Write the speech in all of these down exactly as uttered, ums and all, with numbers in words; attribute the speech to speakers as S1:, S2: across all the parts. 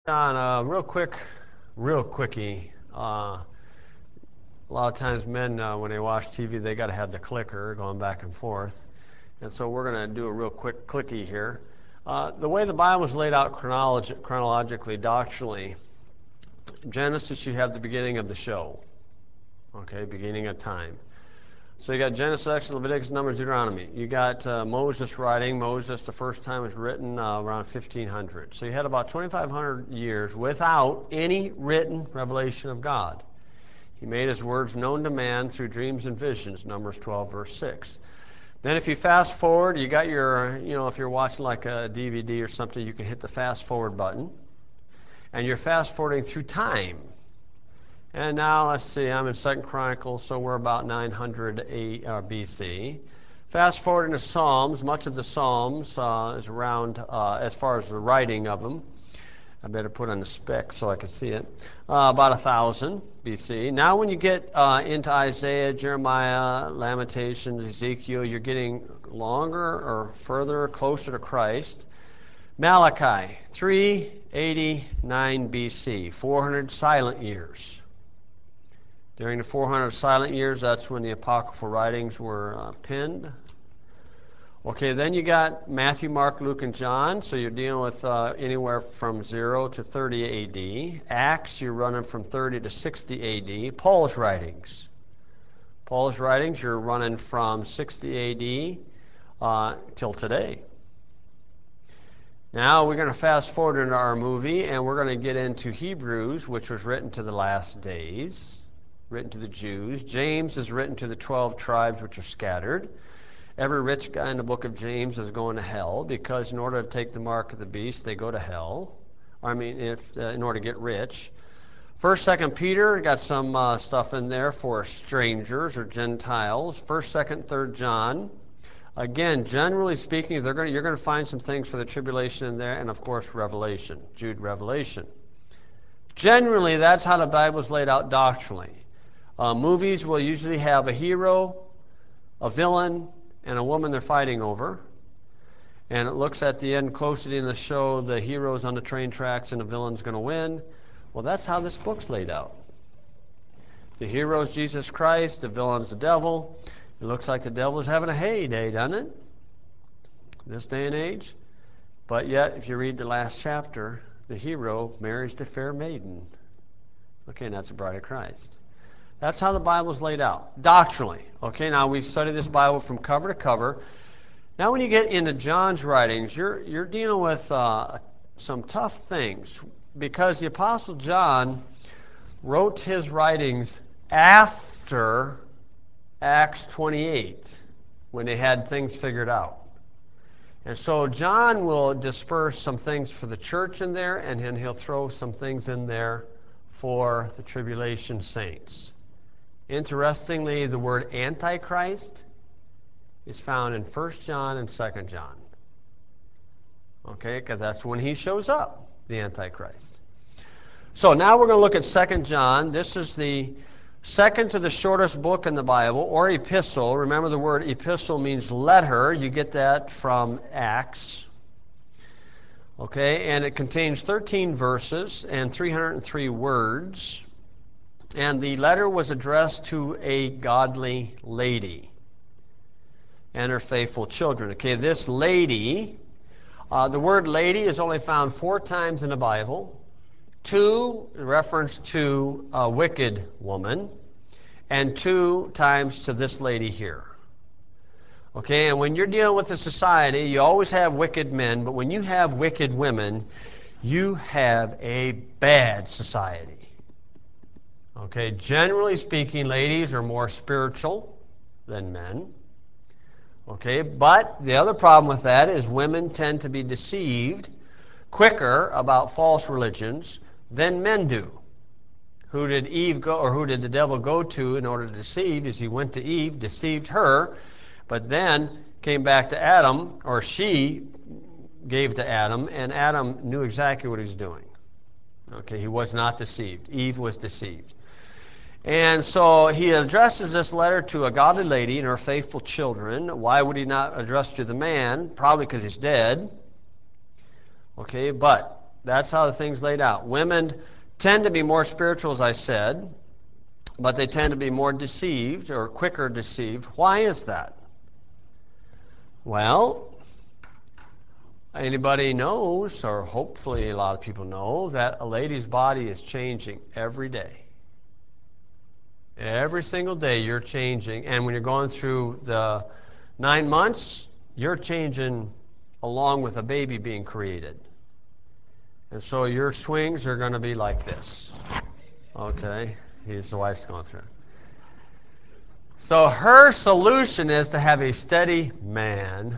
S1: On a real quick, real quickie. Uh, a lot of times, men uh, when they watch T V, they got to have the clicker going back and forth, and so we're going to do a real quick clicky here. Uh, the way the Bible is laid out chronolog- chronologically, doctrinally, Genesis, you have the beginning of the show. Okay, beginning of time. So you got Genesis, Exodus, Leviticus, Numbers, Deuteronomy. You got uh, Moses writing. Moses, the first time was written uh, around fifteen hundred. So you had about twenty-five hundred years without any written revelation of God. He made his words known to man through dreams and visions, Numbers twelve, verse six. Then if you fast forward, you got your, you know, if you're watching like a D V D or something, you can hit the fast forward button. And you're fast forwarding through time. And now let's see, I'm in Second Chronicles, so we're about nine hundred B C. Fast forward into Psalms. Much of the Psalms uh, is around, uh, as far as the writing of them. I better put on the spec so I can see it. Uh, about one thousand B C. Now when you get uh, into Isaiah, Jeremiah, Lamentations, Ezekiel, you're getting longer or further, closer to Christ. Malachi, three eighty-nine B C, four hundred silent years. During the four hundred silent years, that's when the apocryphal writings were uh, penned. Okay, then you got Matthew, Mark, Luke, and John. So you're dealing with uh, anywhere from zero to thirty A D. Acts, you're running from thirty to sixty A D. Paul's writings. Paul's writings, you're running from sixty A D uh, till today. Now we're going to fast forward into our movie, and we're going to get into Hebrews, which was written to the last days, written to the Jews. James is written to the twelve tribes which are scattered. Every rich guy in the book of James is going to hell because in order to take the mark of the beast, they go to hell. I mean, if uh, in order to get rich. First, Second Peter got some uh, stuff in there for strangers or Gentiles. First, Second, Third John. Again, generally speaking, they're going you're going to find some things for the tribulation in there, and of course, Revelation, Jude, Revelation. Generally, that's how the Bible is laid out doctrinally. Uh, movies will usually have a hero, a villain, and a woman they're fighting over. And it looks at the end, closely in the show, the hero's on the train tracks and the villain's going to win. Well, that's how this book's laid out. The hero's Jesus Christ, the villain's the devil. It looks like the devil's having a heyday, doesn't it? This day and age. But yet, if you read the last chapter, the hero marries the fair maiden. Okay, and that's the bride of Christ. That's how the Bible is laid out, doctrinally. Okay, now we've studied this Bible from cover to cover. Now when you get into John's writings, you're, you're dealing with uh, some tough things because the Apostle John wrote his writings after Acts twenty-eight, when they had things figured out. And so John will disperse some things for the church in there, and then he'll throw some things in there for the tribulation saints. Interestingly, the word Antichrist is found in First John and Second John. Okay, because that's when he shows up, the Antichrist. So now we're going to look at Second John. This is the second to the shortest book in the Bible, or epistle. Remember the word epistle means letter. You get that from Acts. Okay, and it contains thirteen verses and three hundred three words. And the letter was addressed to a godly lady and her faithful children. Okay, this lady, uh, the word lady is only found four times in the Bible. Two in reference to a wicked woman, and two times to this lady here. Okay, and when you're dealing with a society, you always have wicked men, but when you have wicked women, you have a bad society. Okay, generally speaking, ladies are more spiritual than men. Okay, but the other problem with that is women tend to be deceived quicker about false religions than men do. Who did Eve go, or who did the devil go to in order to deceive? Is he went to Eve, deceived her, but then came back to Adam, or she gave to Adam, and Adam knew exactly what he was doing. Okay, he was not deceived. Eve was deceived. And so he addresses this letter to a godly lady and her faithful children. Why would he not address to the man? Probably because he's dead. Okay, but That's how the thing's laid out. Women tend to be more spiritual, as I said, but they tend to be more deceived or quicker deceived. Why is that? Well, anybody knows, or hopefully a lot of people know, that a lady's body is changing every day. Every single day you're changing, and when you're going through the nine months, you're changing along with a baby being created. And so your swings are going to be like this. Okay? His wife's going through. So her solution is to have a steady man.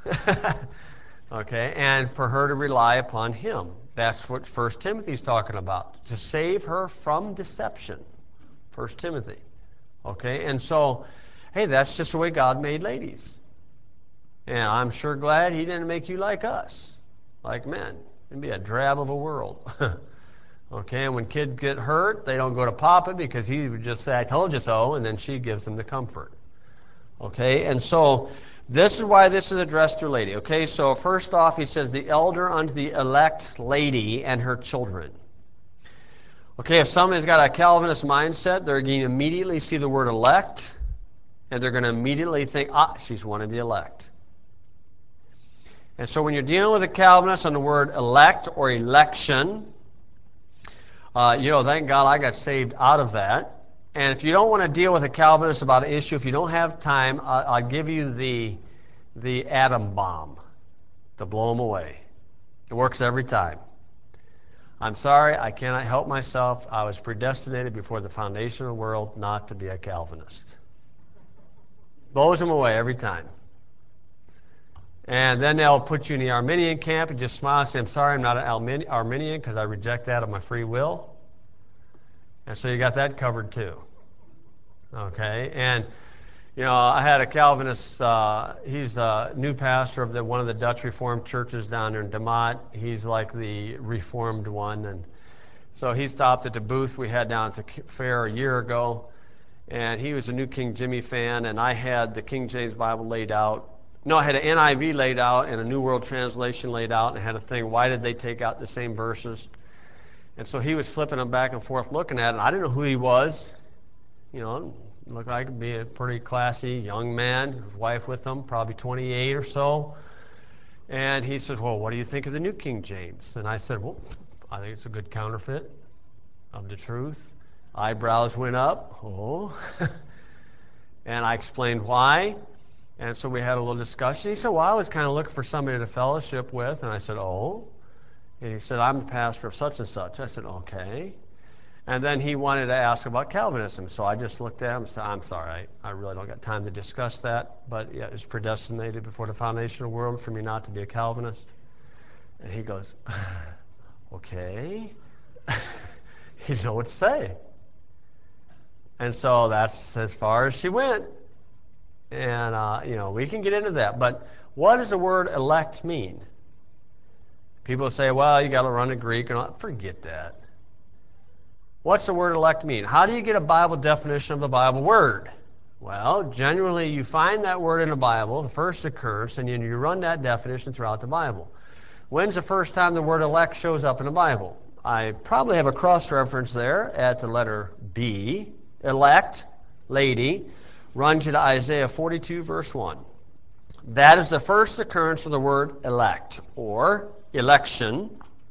S1: Okay? And for her to rely upon him. That's what First Timothy is talking about. To save her from deception. First Timothy. Okay? And so, hey, that's just the way God made ladies. And I'm sure glad he didn't make you like us, like men. It'd be a drab of a world. Okay, and when kids get hurt, they don't go to Papa because he would just say, I told you so, and then she gives them the comfort. Okay, and so this is why this is addressed to a lady. Okay, so first off, he says, the elder unto the elect lady and her children. Okay, if somebody's got a Calvinist mindset, they're going to immediately see the word elect, and they're going to immediately think, ah, she's one of the elect. And so when you're dealing with a Calvinist on the word elect or election, uh, you know, thank God I got saved out of that. And if you don't want to deal with a Calvinist about an issue, if you don't have time, I'll, I'll give you the, the atom bomb to blow them away. It works every time. I'm sorry, I cannot help myself. I was predestinated before the foundation of the world not to be a Calvinist. Blows them away every time. And then they'll put you in the Arminian camp and just smile and say, I'm sorry, I'm not an Arminian because I reject that of my free will. And so you got that covered too. Okay? And, you know, I had a Calvinist, uh, he's a new pastor of the, one of the Dutch Reformed churches down there in Demat. He's like the Reformed one. And so he stopped at the booth we had down at the fair a year ago. And he was a New King Jimmy fan, and I had the King James Bible laid out. No, I had an N I V laid out and a New World Translation laid out, and I had a thing, why did they take out the same verses? And so he was flipping them back and forth looking at it, and I didn't know who he was. You know, looked like he'd be a pretty classy young man, his wife with him, probably twenty-eight or so. And he says, well, what do you think of the New King James? And I said, well, I think it's a good counterfeit of the truth. Eyebrows went up. Oh. And I explained why. And so we had a little discussion. He said, well, I was kind of looking for somebody to fellowship with. And I said, oh. And he said, I'm the pastor of such and such. I said, okay. And then he wanted to ask about Calvinism. So I just looked at him and said, I'm sorry, I, I really don't got time to discuss that. But yeah, it's predestinated before the foundation of the world for me not to be a Calvinist. And he goes, okay. He didn't know what to say. And so that's as far as she went. And, uh, you know, we can get into that. But what does the word elect mean? People say, well, you got to run to Greek. And all. Forget that. What's the word elect mean? How do you get a Bible definition of the Bible word? Well, generally, you find that word in the Bible, the first occurrence, and you run that definition throughout the Bible. When's the first time the word elect shows up in the Bible? I probably have a cross-reference there at the letter B. Elect, lady. Run you to Isaiah forty-two, verse one. That is the first occurrence of the word elect, or election.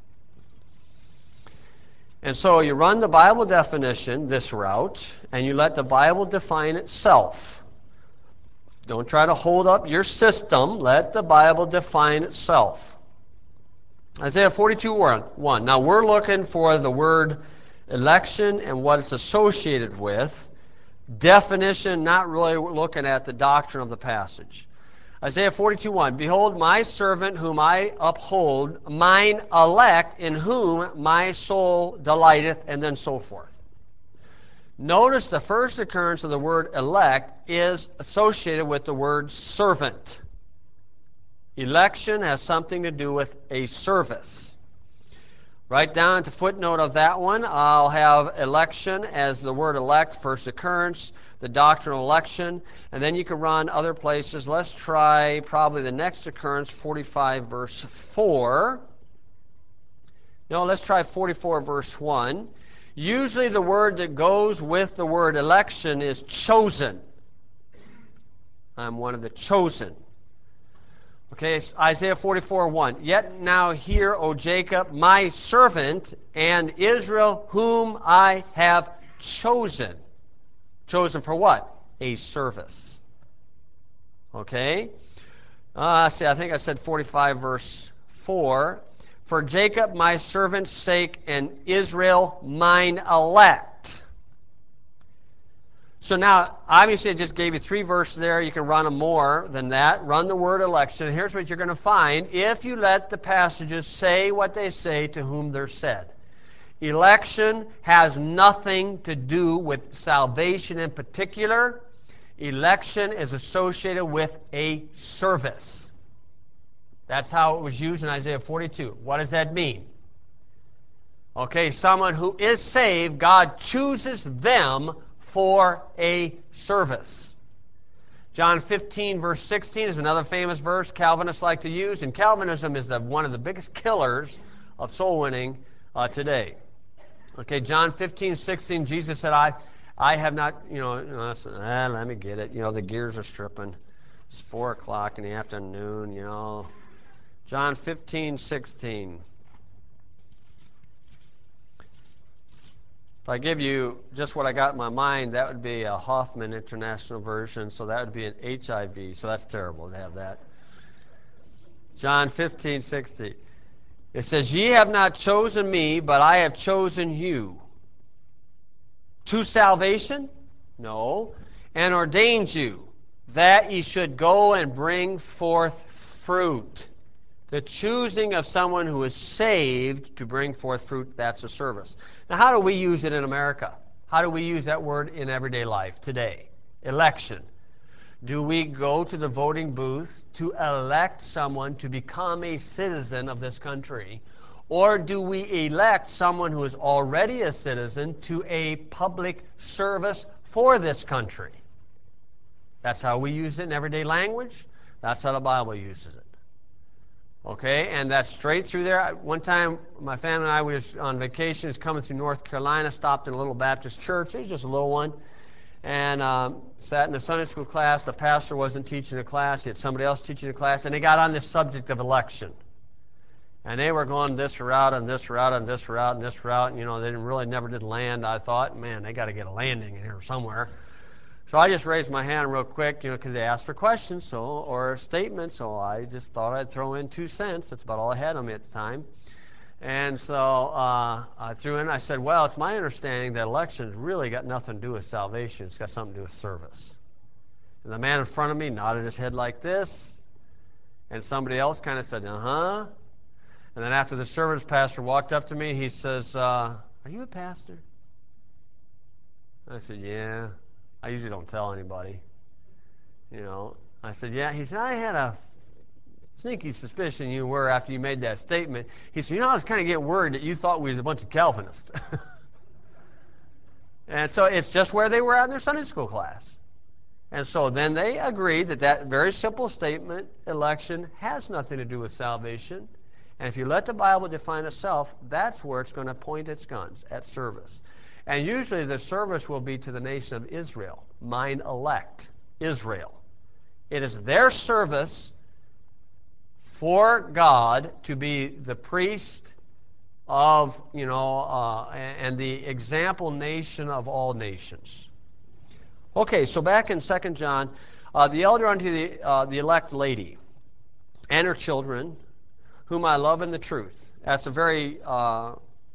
S1: And so you run the Bible definition this route, and you let the Bible define itself. Don't try to hold up your system. Let the Bible define itself. Isaiah forty-two, one. Now we're looking for the word election and what it's associated with. Definition, not really looking at the doctrine of the passage. Isaiah forty-two, one. Behold, my servant whom I uphold, mine elect, in whom my soul delighteth, and then so forth. Notice the first occurrence of the word elect is associated with the word servant. Election has something to do with a service. Right down at the footnote of that one, I'll have election as the word elect, first occurrence, the doctrine of election, and then you can run other places. Let's try probably the next occurrence, forty-five, verse four. No, let's try forty-four, verse one. Usually the word that goes with the word election is chosen. I'm one of the chosen. Okay, Isaiah forty-four, one. Yet now hear, O Jacob, my servant, and Israel, whom I have chosen. Chosen for what? A service. Okay? Uh, see, I think I said forty-five, verse four. For Jacob, my servant's sake, and Israel, mine elect. So now, obviously, I just gave you three verses there. You can run them more than that. Run the word election. And here's what you're going to find if you let the passages say what they say to whom they're said. Election has nothing to do with salvation in particular. Election is associated with a service. That's how it was used in Isaiah forty-two. What does that mean? Okay, someone who is saved, God chooses them for a service. John fifteen, verse sixteen is another famous verse Calvinists like to use, and Calvinism is the, one of the biggest killers of soul winning uh, today. Okay, John fifteen, sixteen, Jesus said, I, I have not, you know, you know ah, let me get it. You know, the gears are stripping. It's four o'clock in the afternoon, you know. John fifteen, sixteen. If I give you just what I got in my mind, that would be a Hoffman International Version, so that would be an H I V, so that's terrible to have that. John fifteen, sixteen. It says, Ye have not chosen me, but I have chosen you. To salvation? No. And ordained you, that ye should go and bring forth fruit. The choosing of someone who is saved to bring forth fruit, that's a service. Now, how do we use it in America? How do we use that word in everyday life today? Election. Do we go to the voting booth to elect someone to become a citizen of this country? Or do we elect someone who is already a citizen to a public service for this country? That's how we use it in everyday language. That's how the Bible uses it. Okay, and that's straight through there. One time, my family and I was on vacation, was coming through North Carolina, stopped in a little Baptist church. It was just a little one. And um, sat in a Sunday school class. The pastor wasn't teaching a class. He had somebody else teaching a class. And they got on this subject of election. And they were going this route and this route and this route and this route. And, you know, they didn't really never did land. I thought, man, they got to get a landing in here somewhere. So I just raised my hand real quick, you know, because they asked for questions so or statements. So I just thought I'd throw in two cents. That's about all I had on me at the time. And so uh, I threw in, I said, well, it's my understanding that elections really got nothing to do with salvation. It's got something to do with service. And the man in front of me nodded his head like this. And somebody else kind of said, uh-huh. And then after the service, pastor walked up to me. He says, uh, are you a pastor? I said, yeah. I usually don't tell anybody. You know, I said, yeah. He said, I had a sneaky suspicion you were after you made that statement. He said, you know, I was kind of getting worried that you thought we was a bunch of Calvinists. And so it's just where they were at in their Sunday school class. And so then they agreed that that very simple statement, election, has nothing to do with salvation. And if you let the Bible define itself, that's where it's going to point its guns, at service. And usually the service will be to the nation of Israel, mine elect, Israel. It is their service for God to be the priest of, you know, uh, and the example nation of all nations. Okay, so back in Second John, uh, the elder unto the, uh, the elect lady and her children, whom I love in the truth. That's a very, uh,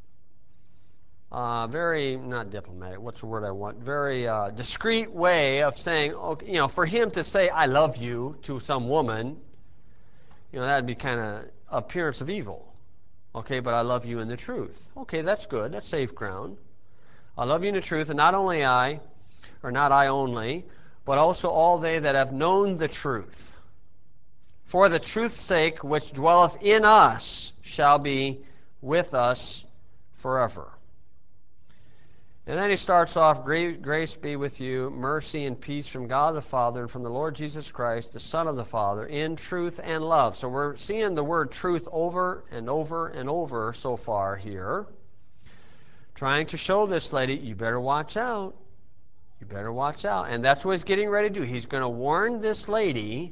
S1: uh, very, not diplomatic, what's the word I want? Very uh, discreet way of saying, okay, you know, for him to say, I love you to some woman, you know, that would be kind of appearance of evil. Okay, but I love you in the truth. Okay, that's good. That's safe ground. I love you in the truth, and not only I, or not I only, but also all they that have known the truth. For the truth's sake, which dwelleth in us, shall be with us forever. And then he starts off, grace be with you, mercy and peace from God the Father and from the Lord Jesus Christ, the Son of the Father, in truth and love. So we're seeing the word truth over and over and over so far here. Trying to show this lady, you better watch out. You better watch out. And that's what he's getting ready to do. He's going to warn this lady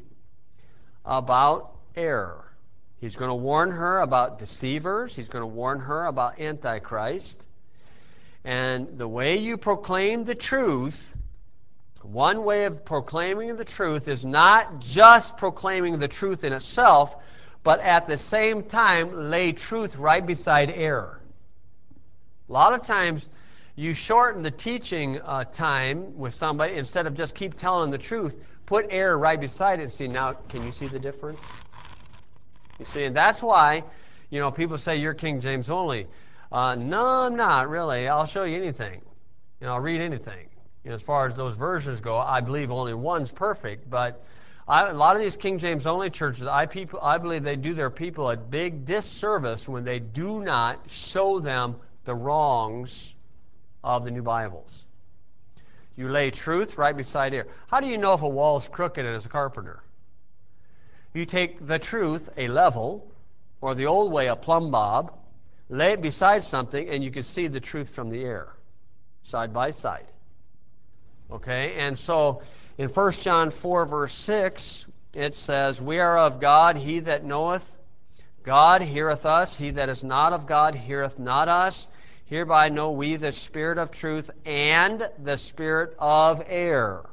S1: about error. He's going to warn her about deceivers. He's going to warn her about Antichrist. And the way you proclaim the truth, one way of proclaiming the truth is not just proclaiming the truth in itself, but at the same time lay truth right beside error. A lot of times you shorten the teaching uh, time with somebody instead of just keep telling the truth, put error right beside it and see, now can you see the difference? You see, and that's why, you know, people say you're King James only. Uh, no, I'm not really. I'll show you anything. You know, I'll read anything. You know, as far as those versions go, I believe only one's perfect. But I, a lot of these King James only churches, I, people, I believe they do their people a big disservice when they do not show them the wrongs of the new Bibles. You lay truth right beside error. How do you know if a wall is crooked as a carpenter? You take the truth, a level, or the old way, a plumb bob, lay it beside something, and you can see the truth from the error, side by side. Okay, and so in First John four, verse six, it says, we are of God, he that knoweth God heareth us, he that is not of God heareth not us. Hereby know we the spirit of truth and the spirit of error.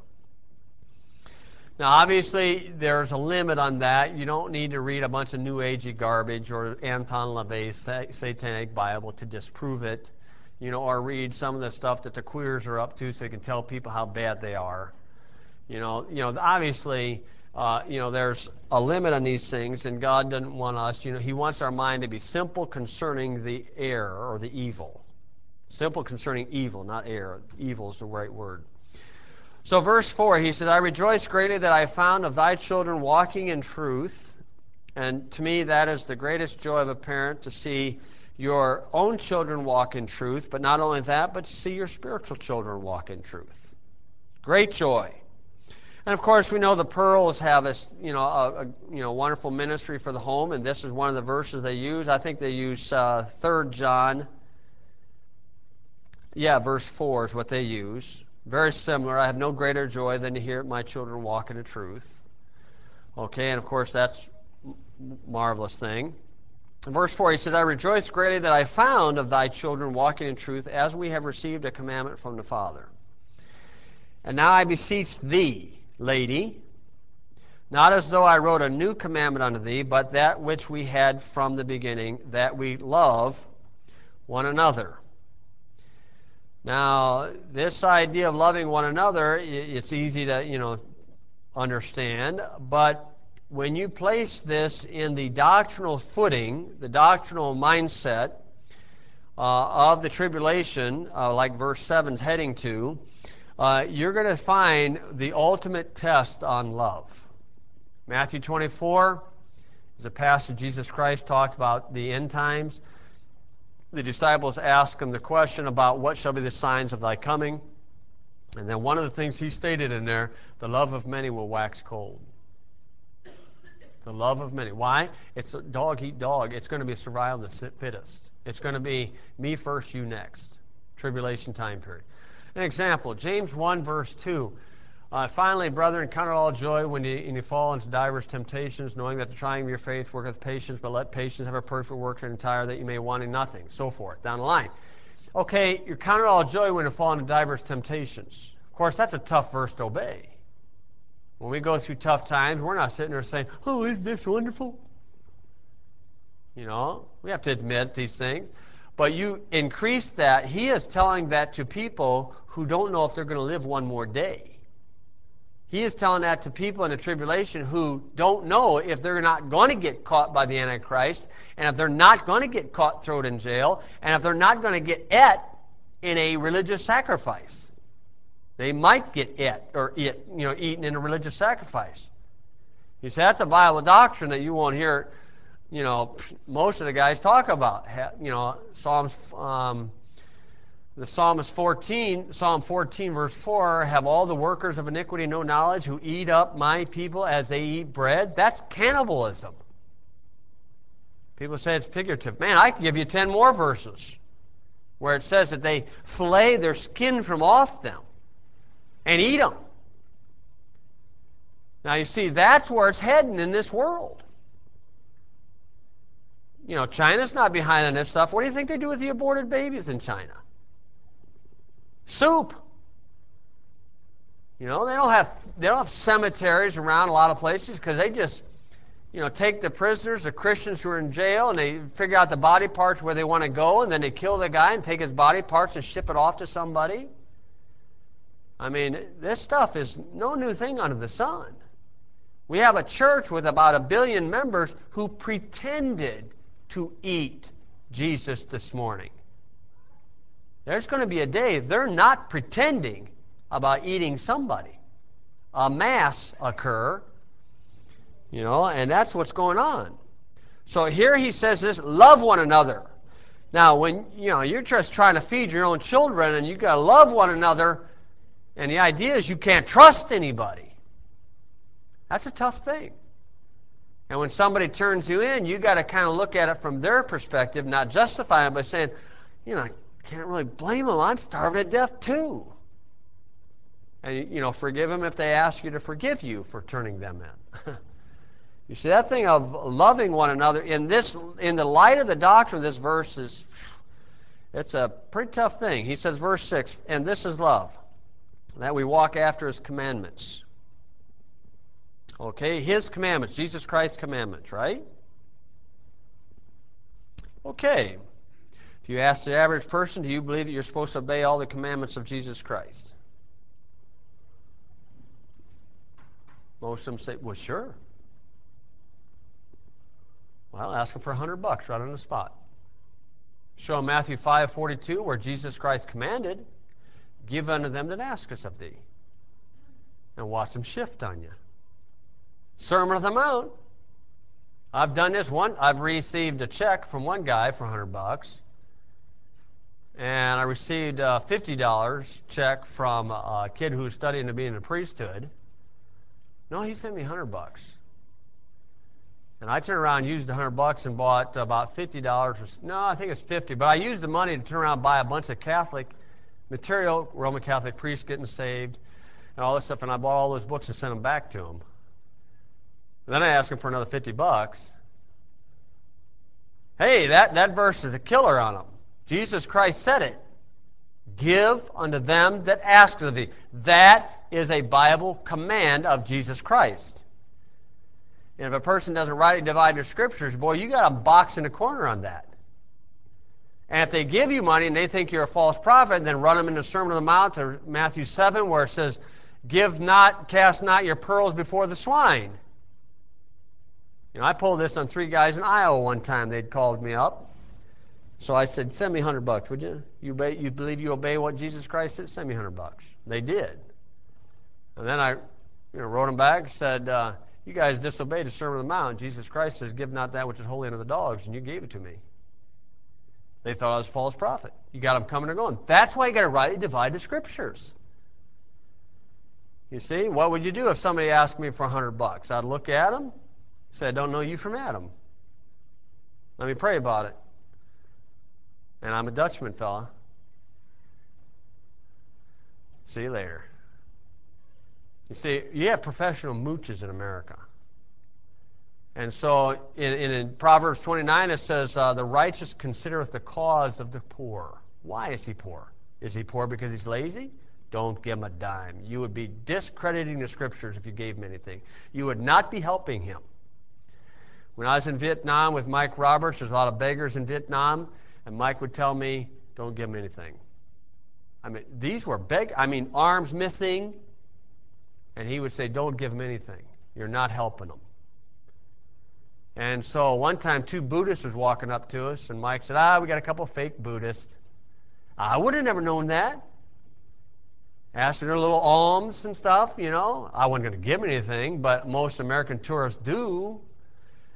S1: Now, obviously, there's a limit on that. You don't need to read a bunch of New Agey garbage or Anton LaVey's Satanic Bible to disprove it, you know, or read some of the stuff that the queers are up to so you can tell people how bad they are. You know, you know, obviously, uh, you know, there's a limit on these things, and God doesn't want us, you know, he wants our mind to be simple concerning the error or the evil. Simple concerning evil, not error. Evil is the right word. So verse four, he said, I rejoice greatly that I found of thy children walking in truth. And to me, that is the greatest joy of a parent, to see your own children walk in truth. But not only that, but to see your spiritual children walk in truth. Great joy. And of course, we know the Pearls have a, you know, a, a you know, wonderful ministry for the home. And this is one of the verses they use. I think they use uh, Third John. Yeah, verse four is what they use. Very similar. I have no greater joy than to hear my children walk in the truth. Okay, and of course that's a marvelous thing. In verse four, he says, I rejoice greatly that I found of thy children walking in truth, as we have received a commandment from the Father. And now I beseech thee, lady, not as though I wrote a new commandment unto thee, but that which we had from the beginning, that we love one another. Now, this idea of loving one another, it's easy to, you know, understand, but when you place this in the doctrinal footing, the doctrinal mindset uh, of the tribulation, uh, like verse seven is heading to, uh, you're going to find the ultimate test on love. Matthew twenty-four is a passage Jesus Christ talked about the end times. The disciples asked him the question about what shall be the signs of thy coming. And then one of the things he stated in there, the love of many will wax cold. The love of many. Why? It's a dog eat dog. It's going to be a survival of the fittest. It's going to be me first, you next. Tribulation time period. An example, James one, verse two. Uh, Finally, brethren, count it all joy when you, when you fall into divers temptations, knowing that the trying of your faith worketh patience, but let patience have a perfect work and entire, that you may want in nothing, so forth, down the line. Okay, you count it all joy when you fall into divers temptations. Of course, that's a tough verse to obey. When we go through tough times, we're not sitting there saying, oh, is this wonderful? You know, we have to admit these things. But you increase that. He is telling that to people who don't know if they're going to live one more day. He is telling that to people in the tribulation who don't know if they're not going to get caught by the Antichrist, and if they're not going to get caught, thrown in jail, and if they're not going to get et in a religious sacrifice. They might get et, or it, you know, eaten in a religious sacrifice. You say that's a Bible doctrine that you won't hear, you know, most of the guys talk about. You know, Psalms um, The psalmist fourteen, Psalm fourteen, verse four, have all the workers of iniquity no knowledge who eat up my people as they eat bread? That's cannibalism. People say it's figurative. Man, I can give you ten more verses where it says that they fillet their skin from off them and eat them. Now you see, that's where it's heading in this world. You know, China's not behind on this stuff. What do you think they do with the aborted babies in China? Soup. You know, they don't have they don't have cemeteries around a lot of places because they just, you know, take the prisoners, the Christians who are in jail, and they figure out the body parts where they want to go, and then they kill the guy and take his body parts and ship it off to somebody. I mean, this stuff is no new thing under the sun. We have a church with about a billion members who pretended to eat Jesus this morning. There's going to be a day they're not pretending about eating somebody. A mass occur, you know, and that's what's going on. So here he says this, love one another. Now, when, you know, you're just trying to feed your own children and you got to love one another, and the idea is you can't trust anybody. That's a tough thing. And when somebody turns you in, you got to kind of look at it from their perspective, not justify it by saying, you know, I can't really blame them. I'm starving to death too. And, you know, forgive them if they ask you to forgive you for turning them in. You see, that thing of loving one another, in this, in the light of the doctrine of this verse, is, it's a pretty tough thing. He says, verse six, and this is love, that we walk after his commandments. Okay, his commandments, Jesus Christ's commandments, right? Okay. If you ask the average person, do you believe that you're supposed to obey all the commandments of Jesus Christ? Most of them say, well, sure. Well, ask them for a hundred bucks right on the spot. Show them Matthew five forty-two, where Jesus Christ commanded, give unto them that asketh of thee. And watch them shift on you. Sermon on the Mount. I've done this one. I've received a check from one guy for a hundred bucks. And I received a fifty dollars check from a kid who was studying to be in the priesthood. No, he sent me a hundred bucks. And I turned around and used the hundred bucks and bought about fifty dollars. No, I think it's fifty. But I used the money to turn around and buy a bunch of Catholic material, Roman Catholic priests getting saved, and all this stuff. And I bought all those books and sent them back to him. And then I asked him for another fifty bucks. Hey, that, that verse is a killer on him. Jesus Christ said it. Give unto them that ask of thee. That is a Bible command of Jesus Christ. And if a person doesn't rightly divide their scriptures, boy, you got a box in the corner on that. And if they give you money and they think you're a false prophet, then run them in the Sermon on the Mount or Matthew seven, where it says, give not, cast not your pearls before the swine. You know, I pulled this on three guys in Iowa one time. They'd called me up. So I said, send me a hundred bucks, would you? You, obey, you believe you obey what Jesus Christ said? Send me a hundred bucks. They did. And then I, you know, wrote them back, said, uh, you guys disobeyed the Sermon on the Mount. Jesus Christ says, give not that which is holy unto the dogs, and you gave it to me. They thought I was a false prophet. You got them coming and going. That's why you got to rightly divide the scriptures. You see, what would you do if somebody asked me for a hundred bucks? I'd look at them, say, I don't know you from Adam. Let me pray about it. And I'm a Dutchman, fella. See you later. You see, you have professional mooches in America. And so in, in, in Proverbs twenty-nine, it says, uh, the righteous considereth the cause of the poor. Why is he poor? Is he poor because he's lazy? Don't give him a dime. You would be discrediting the scriptures if you gave him anything. You would not be helping him. When I was in Vietnam with Mike Roberts, there's a lot of beggars in Vietnam, and Mike would tell me, don't give him anything. I mean, these were beg, I mean, arms missing, and he would say, don't give them anything. You're not helping them. And so one time, two Buddhists was walking up to us, and Mike said, ah, we got a couple fake Buddhists. I would have never known that. Asked for their little alms and stuff, you know. I wasn't going to give them anything, but most American tourists do.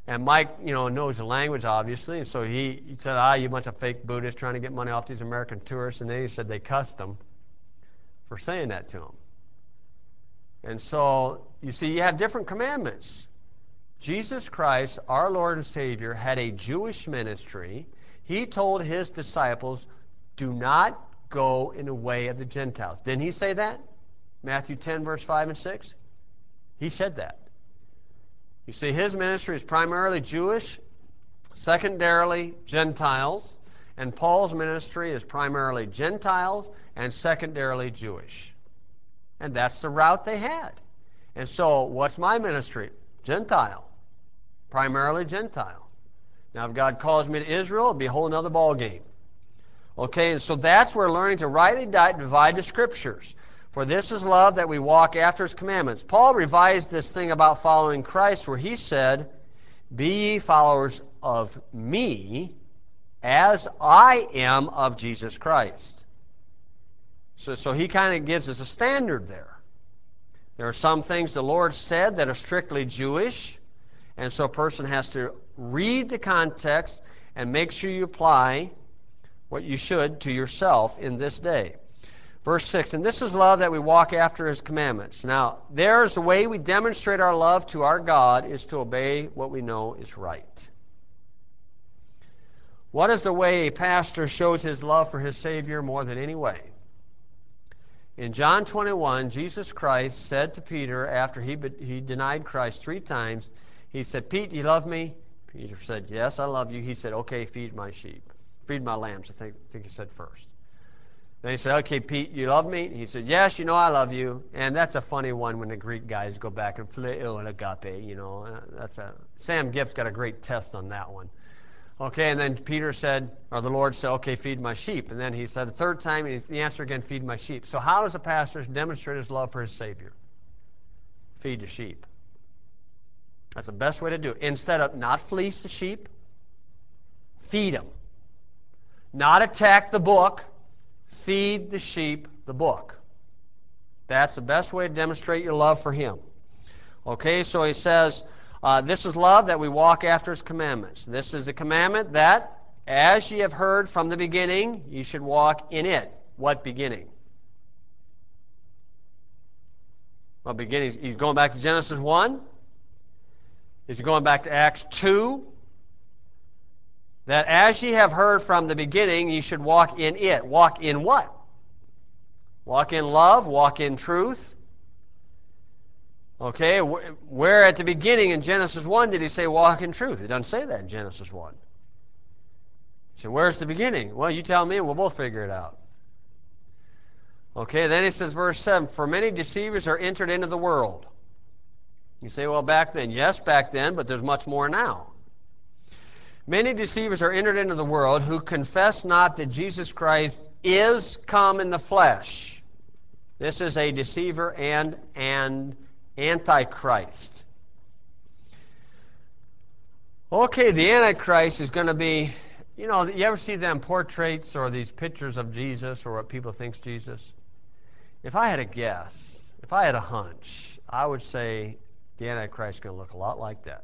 S1: And Mike, you know, knows the language, obviously, and so he, he said, ah, you bunch of fake Buddhists trying to get money off these American tourists, and then he said they cussed him for saying that to him. And so, you see, you have different commandments. Jesus Christ, our Lord and Savior, had a Jewish ministry. He told his disciples, do not go in the way of the Gentiles. Didn't he say that? Matthew ten, verse five and six? He said that. You see, his ministry is primarily Jewish, secondarily Gentiles, and Paul's ministry is primarily Gentiles and secondarily Jewish. And that's the route they had. And so, what's my ministry? Gentile. Primarily Gentile. Now, if God calls me to Israel, it'll be a whole other ballgame. Okay, and so that's where learning to rightly divide the Scriptures. For this is love, that we walk after his commandments. Paul revised this thing about following Christ, where he said, be ye followers of me, as I am of Jesus Christ. So, so he kind of gives us a standard there. There are some things the Lord said that are strictly Jewish, and so a person has to read the context and make sure you apply what you should to yourself in this day. Verse six, and this is love, that we walk after his commandments. Now, there's the way we demonstrate our love to our God is to obey what we know is right. What is the way a pastor shows his love for his Savior more than any way? In John twenty-one, Jesus Christ said to Peter, after he, he denied Christ three times, he said, Pete, you love me? Peter said, yes, I love you. He said, okay, feed my sheep. Feed my lambs, I think, I think he said first. Then he said, okay, Pete, you love me? He said, yes, you know I love you. And that's a funny one when the Greek guys go back and phileo and agape, you know. That's a, Sam Gibbs got a great test on that one. Okay, and then Peter said, or the Lord said, okay, feed my sheep. And then he said a third time, and the answer again, feed my sheep. So how does a pastor demonstrate his love for his Savior? Feed the sheep. That's the best way to do it. Instead of not fleece the sheep, feed them. Not attack the book, feed the sheep the book. That's the best way to demonstrate your love for him. Okay, so he says, uh, this is love, that we walk after his commandments. This is the commandment that, as ye have heard from the beginning, ye should walk in it. What beginning? What beginning? He's going back to Genesis one. Is he going back to Acts two? That as ye have heard from the beginning, ye should walk in it. Walk in what? Walk in love, walk in truth. Okay, where at the beginning in Genesis one did he say walk in truth? He doesn't say that in Genesis one. So where's the beginning? Well, you tell me and we'll both figure it out. Okay, then he says, verse seven, for many deceivers are entered into the world. You say, well, back then. Yes, back then, but there's much more now. Many deceivers are entered into the world who confess not that Jesus Christ is come in the flesh. This is a deceiver and an antichrist. Okay, the Antichrist is going to be, you know, you ever see them portraits or these pictures of Jesus or what people think's Jesus? If I had a guess, if I had a hunch, I would say the Antichrist is going to look a lot like that.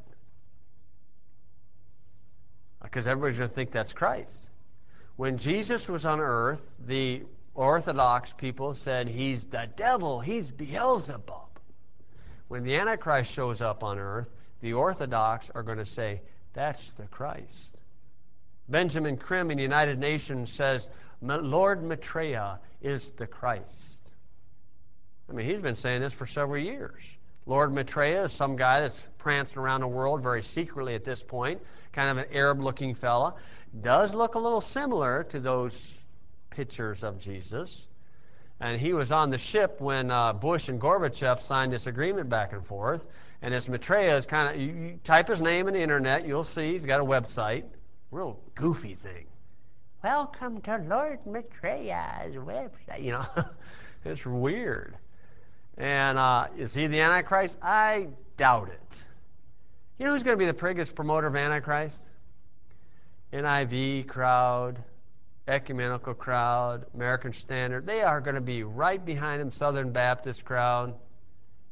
S1: Because everybody's going to think that's Christ. When Jesus was on earth, the Orthodox people said he's the devil, he's Beelzebub. When the Antichrist shows up on earth, the Orthodox are going to say, that's the Christ. Benjamin Krim in the United Nations says, Lord Maitreya is the Christ. I mean, he's been saying this for several years. Lord Maitreya is some guy that's prancing around the world very secretly at this point, kind of an Arab-looking fella. Does look a little similar to those pictures of Jesus. And he was on the ship when uh, Bush and Gorbachev signed this agreement back and forth. And this Maitreya is kind of, you, you type his name in the internet, you'll see he's got a website. Real goofy thing. Welcome to Lord Maitreya's website. You know, it's weird. And uh, is he the Antichrist? I doubt it. You know who's going to be the biggest promoter of Antichrist? N I V crowd, ecumenical crowd, American Standard. They are going to be right behind him, Southern Baptist crowd.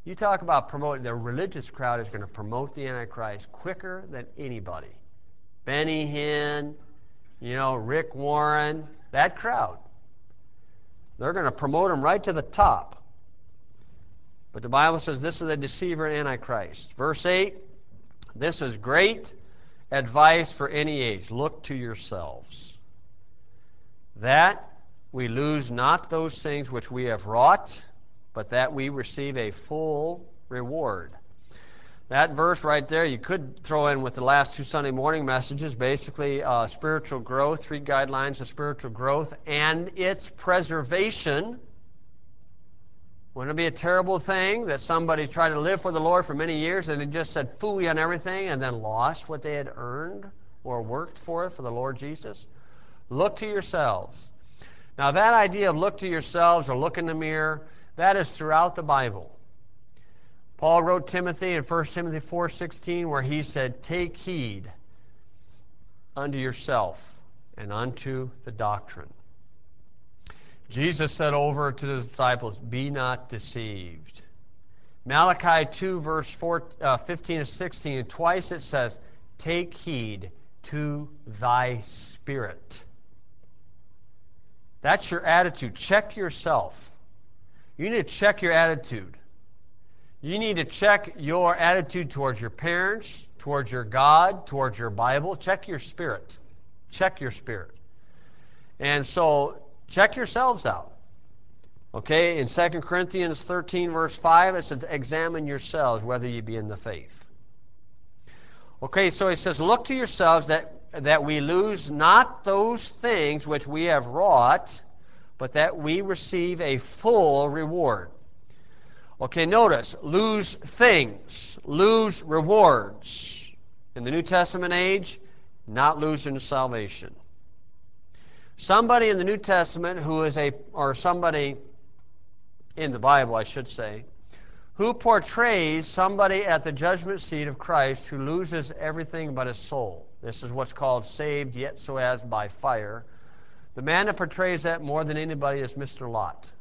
S1: You talk about promoting, the religious crowd is going to promote the Antichrist quicker than anybody. Benny Hinn, you know, Rick Warren, that crowd. They're going to promote him right to the top. But the Bible says this is the deceiver and Antichrist. Verse eight, this is great advice for any age. Look to yourselves, that we lose not those things which we have wrought, but that we receive a full reward. That verse right there, you could throw in with the last two Sunday morning messages, basically uh, spiritual growth, three guidelines of spiritual growth, and its preservation. Wouldn't it be a terrible thing that somebody tried to live for the Lord for many years and they just said phooey on everything and then lost what they had earned or worked for for the Lord Jesus? Look to yourselves. Now that idea of look to yourselves or look in the mirror, that is throughout the Bible. Paul wrote Timothy in First Timothy four sixteen where he said, take heed unto yourself and unto the doctrine. Jesus said over to the disciples, be not deceived. Malachi two verse four, uh, fifteen and sixteen, and twice it says, take heed to thy spirit. That's your attitude. Check yourself. You need to check your attitude. You need to check your attitude towards your parents, towards your God, towards your Bible. Check your spirit. Check your spirit. And so, check yourselves out. Okay, in Second Corinthians thirteen, verse five, it says, examine yourselves whether you be in the faith. Okay, so it says, look to yourselves that, that we lose not those things which we have wrought, but that we receive a full reward. Okay, notice, lose things, lose rewards. In the New Testament age, not losing salvation. Somebody in the New Testament who is a, or somebody in the Bible, I should say, who portrays somebody at the judgment seat of Christ who loses everything but his soul. This is what's called saved yet so as by fire. The man that portrays that more than anybody is Mister Lot.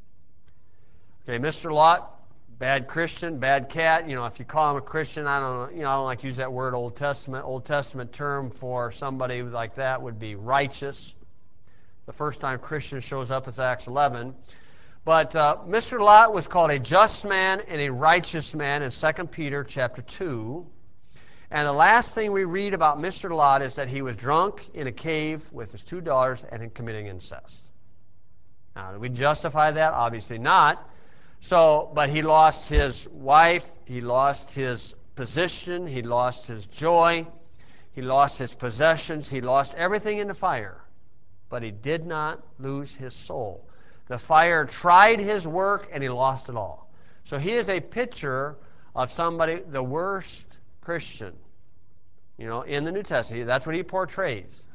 S1: Okay, Mister Lot, bad Christian, bad cat. You know, if you call him a Christian, I don't know, you know, I don't like to use that word Old Testament. Old Testament term for somebody like that would be righteous. The first time Christian shows up is Acts eleven. But uh, Mister Lot was called a just man and a righteous man in Second Peter chapter two. And the last thing we read about Mister Lot is that he was drunk in a cave with his two daughters and committing incest. Now, do we justify that? Obviously not. So, but he lost his wife, he lost his position, he lost his joy, he lost his possessions, he lost everything in the fire. But he did not lose his soul. The fire tried his work and he lost it all. So he is a picture of somebody, the worst Christian, you know, in the New Testament. That's what he portrays.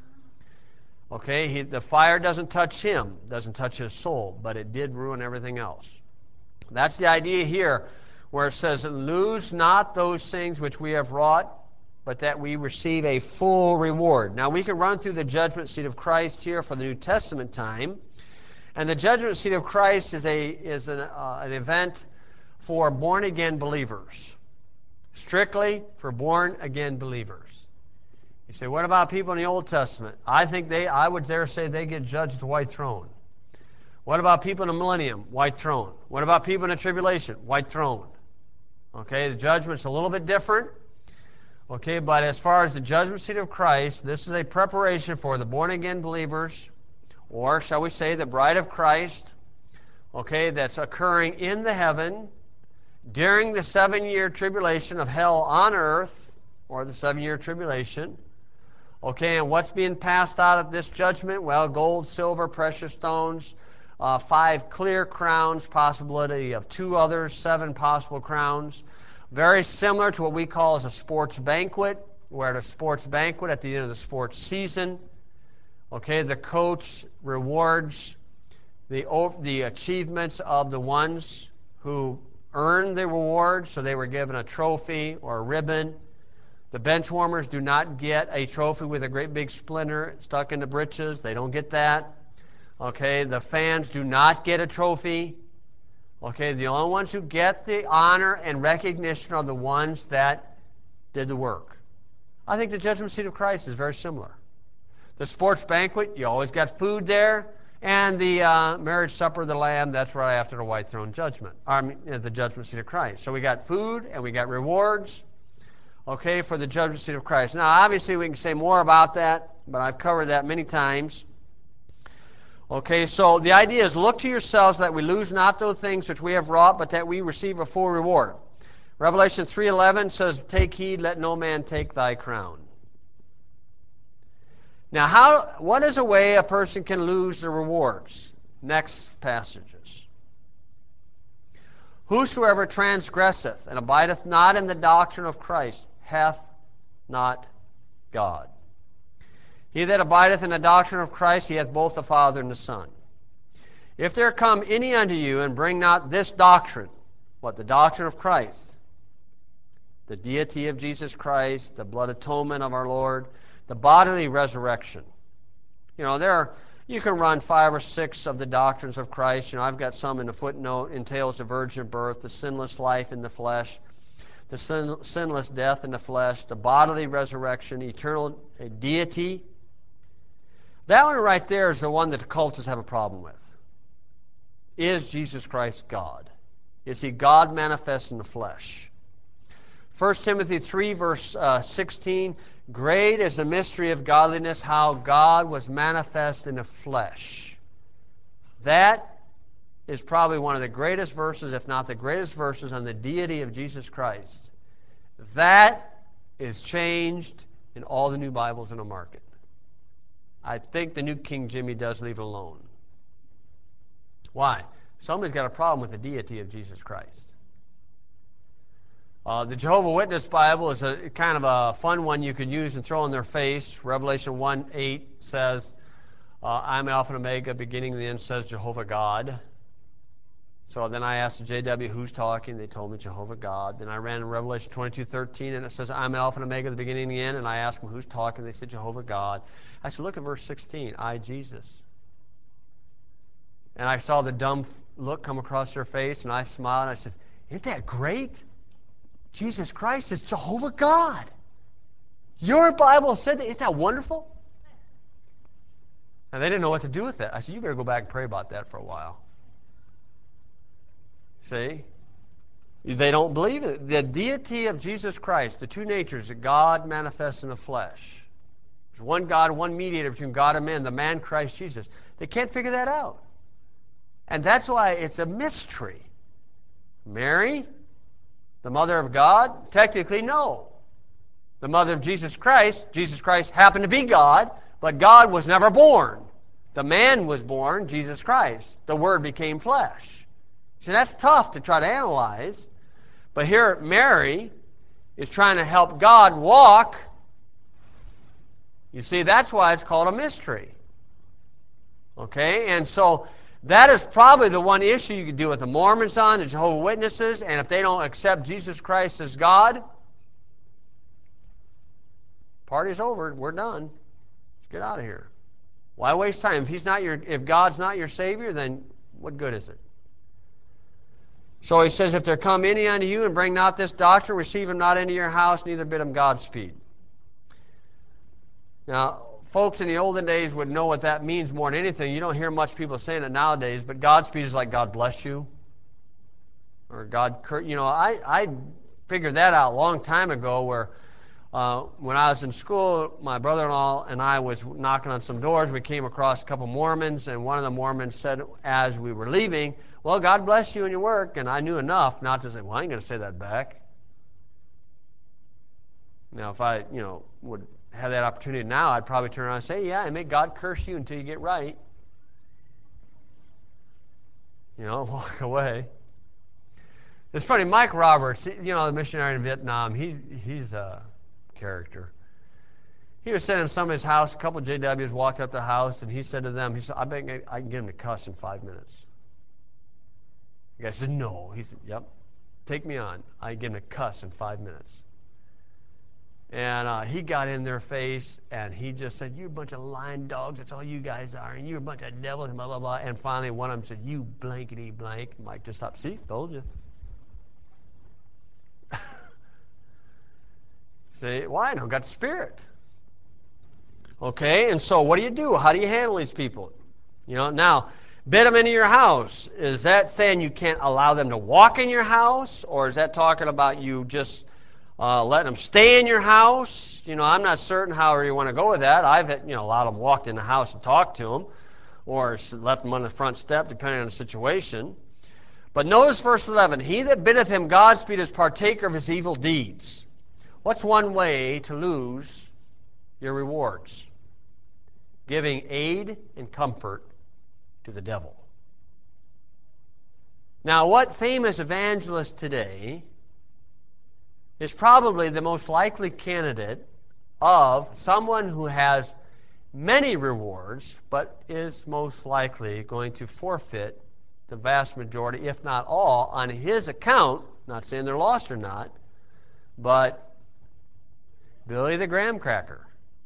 S1: Okay, he, the fire doesn't touch him, doesn't touch his soul, but it did ruin everything else. That's the idea here where it says, lose not those things which we have wrought, but that we receive a full reward. Now we can run through the judgment seat of Christ here for the New Testament time. And the judgment seat of Christ is, a, is an, uh, an event for born-again believers. Strictly for born-again believers. You say, what about people in the Old Testament? I think they, I would dare say they get judged at the white throne. What about people in the millennium? White throne. What about people in the tribulation? White throne. Okay, the judgment's a little bit different. Okay, but as far as the judgment seat of Christ, this is a preparation for the born-again believers, or shall we say the bride of Christ, okay, that's occurring in the heaven during the seven-year tribulation of hell on earth, or the seven-year tribulation. Okay, and what's being passed out of this judgment? Well, gold, silver, precious stones, uh, five clear crowns, possibility of two others, seven possible crowns. Very similar to what we call as a sports banquet. We're at a sports banquet at the end of the sports season. Okay, the coach rewards the, the achievements of the ones who earned the reward, so they were given a trophy or a ribbon. The bench warmers do not get a trophy with a great big splinter stuck in the britches. They don't get that. Okay, the fans do not get a trophy. Okay, the only ones who get the honor and recognition are the ones that did the work. I think the judgment seat of Christ is very similar. The sports banquet, you always got food there. And the uh, marriage supper of the Lamb, that's right after the white throne judgment, I mean, the judgment seat of Christ. So we got food and we got rewards, okay, for the judgment seat of Christ. Now, obviously, we can say more about that, but I've covered that many times. Okay, so the idea is look to yourselves that we lose not those things which we have wrought, but that we receive a full reward. Revelation three eleven says, take heed, let no man take thy crown. Now, how? What is a way a person can lose the rewards? Next passages. Whosoever transgresseth and abideth not in the doctrine of Christ hath not God. He that abideth in the doctrine of Christ, he hath both the Father and the Son. If there come any unto you and bring not this doctrine, what? The doctrine of Christ, the deity of Jesus Christ, the blood atonement of our Lord, the bodily resurrection. You know, there are, you can run five or six of the doctrines of Christ. You know, I've got some in the footnote. Entails the virgin birth, the sinless life in the flesh, the sin, sinless death in the flesh, the bodily resurrection, eternal uh, deity. That one right there is the one that the cultists have a problem with. Is Jesus Christ God? Is he God manifest in the flesh? First Timothy three, verse uh, sixteen, great is the mystery of godliness, how God was manifest in the flesh. That is probably one of the greatest verses, if not the greatest verses, on the deity of Jesus Christ. That is changed in all the new Bibles in the market. I think the New King Jimmy does leave it alone. Why? Somebody's got a problem with the deity of Jesus Christ. Uh, the Jehovah's Witness Bible is a kind of a fun one you can use and throw in their face. Revelation one eight says, uh, I'm Alpha and Omega, beginning and the end, says Jehovah God. So then I asked the J W, who's talking? They told me Jehovah God. Then I ran in Revelation twenty-two thirteen, and it says, I'm Alpha and Omega, the beginning and the end. And I asked them, who's talking? They said, Jehovah God. I said, look at verse sixteen, I, Jesus. And I saw the dumb look come across their face, and I smiled, and I said, isn't that great? Jesus Christ is Jehovah God. Your Bible said that. Isn't that wonderful? And they didn't know what to do with it. I said, you better go back and pray about that for a while. See? They don't believe it. The deity of Jesus Christ, the two natures, God manifests in the flesh. There's one God, one mediator between God and man, the man Christ Jesus. They can't figure that out. And that's why it's a mystery. Mary, the mother of God? Technically, no. The mother of Jesus Christ, Jesus Christ happened to be God, but God was never born. The man was born, Jesus Christ. The Word became flesh. See, that's tough to try to analyze. But here, Mary is trying to help God walk. You see, that's why it's called a mystery. Okay? And so that is probably the one issue you could deal with the Mormons on, the Jehovah's Witnesses, and if they don't accept Jesus Christ as God, party's over. We're done. Let's get out of here. Why waste time? If he's not your, if God's not your Savior, then what good is it? So he says, if there come any unto you and bring not this doctrine, receive him not into your house, neither bid him Godspeed. Now, folks in the olden days would know what that means more than anything. You don't hear much people saying it nowadays, but Godspeed is like God bless you. Or God, you know, I, I figured that out a long time ago where uh, when I was in school, my brother-in-law and I was knocking on some doors. We came across a couple Mormons, and one of the Mormons said as we were leaving, well, God bless you in your work. And I knew enough not to say, well, I ain't going to say that back. Now, if I, you know, would have that opportunity now, I'd probably turn around and say, yeah, and may God curse you until you get right. You know, walk away. It's funny, Mike Roberts, you know, the missionary in Vietnam, he, he's a character. He was sitting in somebody's house, a couple of J Ws walked up to the house, and he said to them, he said, I bet I can get him to cuss in five minutes. The guy said, no. He said, yep, take me on. I can get him to cuss in five minutes. And uh, he got in their face, and he just said, "You bunch of lying dogs, that's all you guys are, and you're a bunch of devils," and blah, blah, blah. And finally, one of them said, "You blankety blank." Mike just stopped. "See, told you." See, why? I don't got the Spirit. Okay, and so what do you do? How do you handle these people? You know, now, bid them into your house. Is that saying you can't allow them to walk in your house? Or is that talking about you just uh, letting them stay in your house? You know, I'm not certain how you want to go with that. I've, you know, allowed them walked in the house and talked to them, or left them on the front step, depending on the situation. But notice verse eleven, "He that biddeth him Godspeed is partaker of his evil deeds." What's one way to lose your rewards? Giving aid and comfort to the devil. Now, what famous evangelist today is probably the most likely candidate of someone who has many rewards, but is most likely going to forfeit the vast majority, if not all, on his account? Not saying they're lost or not, but Billy the Graham Cracker,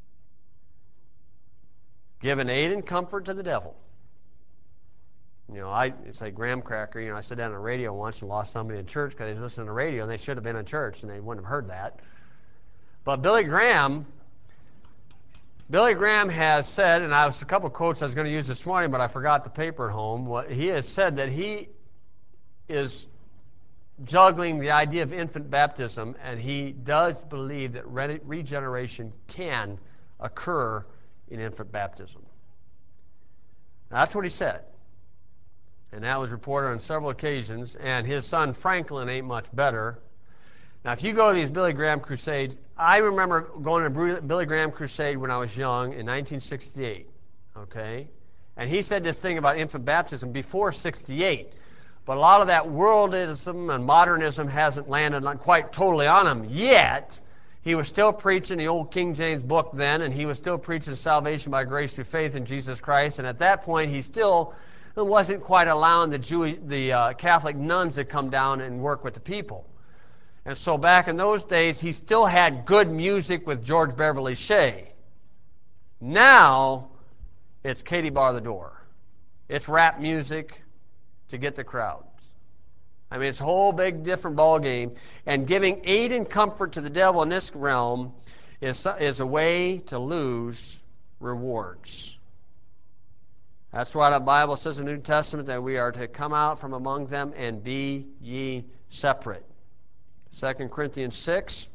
S1: giving aid and comfort to the devil. You know, I say graham cracker. You know, I sat down on the radio once and lost somebody in church because they was listening to the radio and they should have been in church and they wouldn't have heard that. But Billy Graham, Billy Graham has said, and I was a couple of quotes I was going to use this morning, but I forgot the paper at home. What he has said that he is juggling the idea of infant baptism, and he does believe that re- regeneration can occur in infant baptism. Now, that's what he said. And that was reported on several occasions, and his son Franklin ain't much better. Now, if you go to these Billy Graham crusades, I remember going to a Billy Graham crusade when I was young in nineteen sixty-eight, okay? And he said this thing about infant baptism before sixty-eight, but a lot of that worldism and modernism hasn't landed quite totally on him yet. He was still preaching the old King James book then, and he was still preaching salvation by grace through faith in Jesus Christ, and at that point he still wasn't quite allowing the Jewish, the uh, Catholic nuns to come down and work with the people. And so back in those days, he still had good music with George Beverly Shea. Now, it's Katie Bar the Door. It's rap music to get the crowds. I mean, it's a whole big different ball game. And giving aid and comfort to the devil in this realm is, is a way to lose rewards. That's why the Bible says in the New Testament that we are to come out from among them and be ye separate. Second Corinthians six.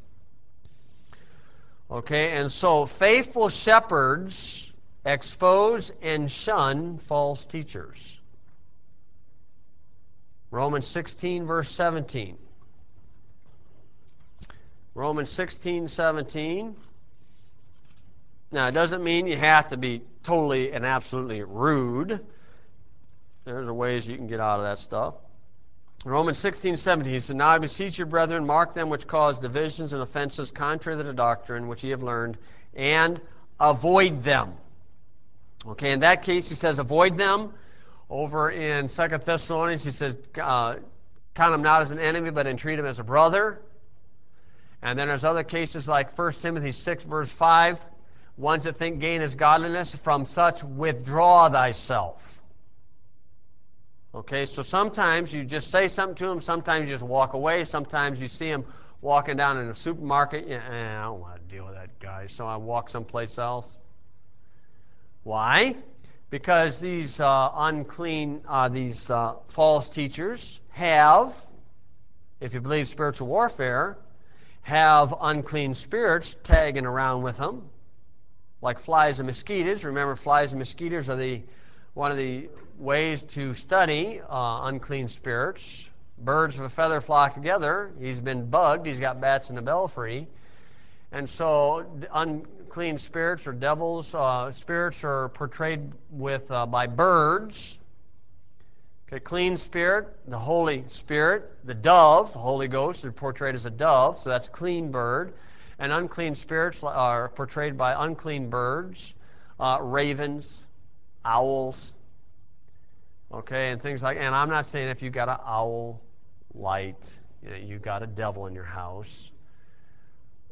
S1: Okay, and so faithful shepherds expose and shun false teachers. Romans sixteen, verse seventeen. Romans sixteen, seventeen. Now, it doesn't mean you have to be totally and absolutely rude. There's ways you can get out of that stuff. Romans sixteen, seventeen, he said, "Now I beseech you, brethren, mark them which cause divisions and offenses contrary to the doctrine which ye have learned, and avoid them." Okay, in that case, he says, avoid them. Over in Second Thessalonians, he says, uh, count them not as an enemy, but entreat him as a brother. And then there's other cases like First Timothy six, verse five, "Ones that think gain is godliness, from such withdraw thyself." Okay, so sometimes you just say something to them, sometimes you just walk away, sometimes you see them walking down in a supermarket, yeah, eh, I don't want to deal with that guy, so I walk someplace else. Why? Because these uh, unclean, uh, these uh, false teachers have, if you believe spiritual warfare, have unclean spirits tagging around with them, like flies and mosquitoes. Remember, flies and mosquitoes are the one of the ways to study uh, unclean spirits. Birds of a feather flock together. He's been bugged. He's got bats in the belfry. And so unclean spirits or devils, uh, spirits are portrayed with uh, by birds. Okay, clean spirit, the Holy Spirit, the dove, the Holy Ghost is portrayed as a dove, so that's clean bird. And unclean spirits are portrayed by unclean birds, uh, ravens, owls, okay, and things like. And I'm not saying if you got an owl light, you know, you got a devil in your house.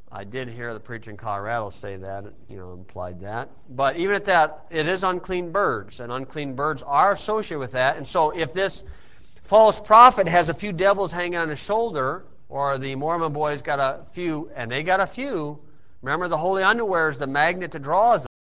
S1: I did hear the preacher in Colorado say that, you know, implied that. But even at that, it is unclean birds, and unclean birds are associated with that. And so if this false prophet has a few devils hanging on his shoulder, or the Mormon boys got a few, and they got a few, remember the holy underwear is the magnet to draw